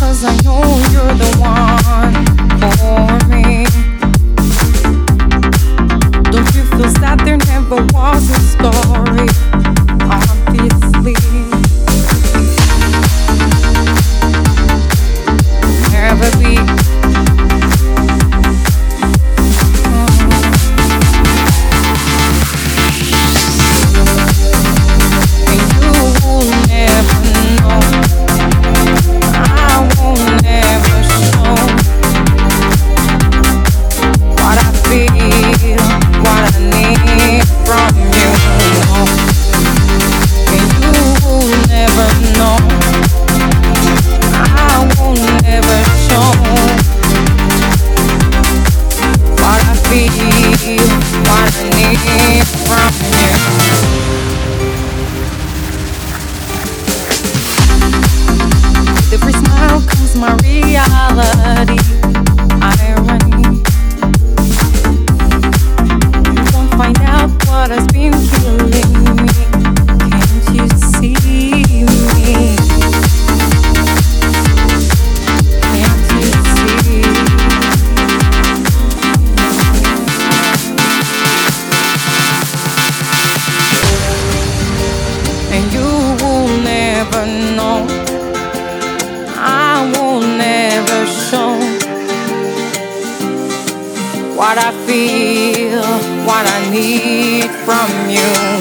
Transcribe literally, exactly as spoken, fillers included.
'cause I know you're the one for me. Don't you feel sad there never was a story? Obviously, never be. Every smile comes my reality. Irony. You won't find out what has been killing me. Can't you see me? Can't you see? And you will never know. I will never show what I feel, what I need from you.